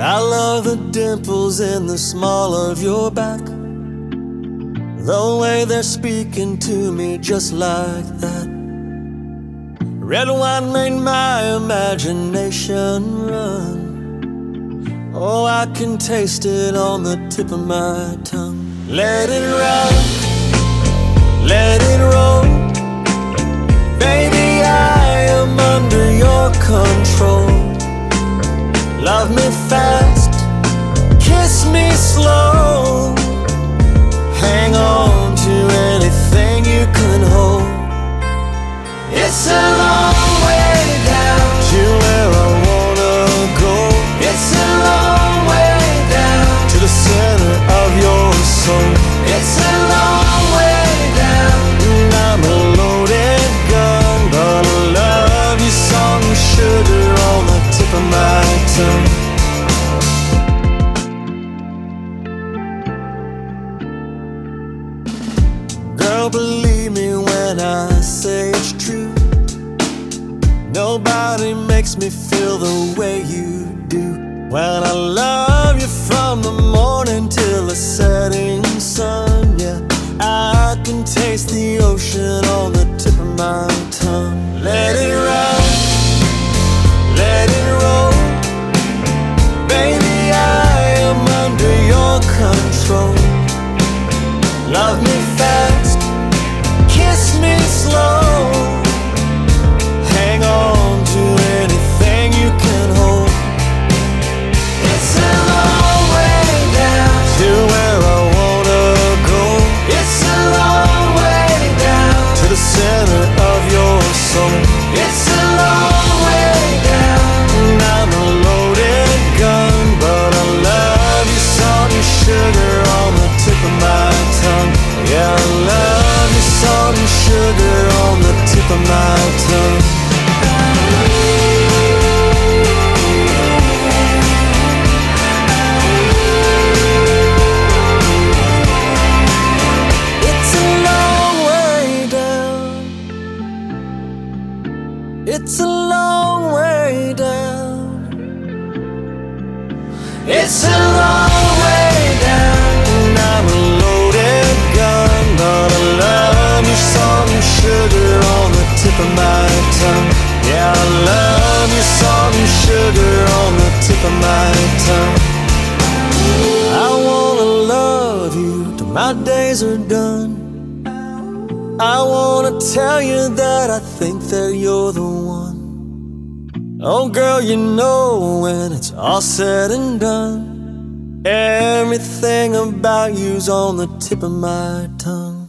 I love the dimples in the small of your back, the way they're speaking to me just like that. Red wine made my imagination run. Oh, I can taste it on the tip of my tongue. Let it rock, let it roll. Baby, I am under your control. Love me fast, kiss me slow. Hang on to anything you can hold. It's a long way down to where I wanna go. It's a long way down to the center of your soul. It's a long way down, and I'm a loaded gun, but I love you, salt and sugar on the tip of my tongue. Girl, believe me when I say it's true. Nobody makes me feel the way you do. When I love you from the morning till the setting sun, yeah, I can taste the ocean on the tip of my tongue. Let it rock, let it roll. Baby, I am under your control. Love me fast, kiss me slow. Hang on to anything you can hold. It's a long way down to where I wanna go. It's a long way down to the center of your soul. It's a long way down, and I'm a loaded gun, but I love you, salt and sugar on the tip of my tongue. Yeah, I love you, salt and sugar on the tip of my tongue. It's a long way down. It's a long way down. It's a long way down, and I'm a loaded gun, but I love you, salt and sugar on the tip of my tongue. Yeah, I love you, salt and sugar on the tip of my tongue. I wanna love you till my days are done. I wanna tell you that I think that you're the one. Oh girl, you know when it's all said and done, everything about you's on the tip of my tongue.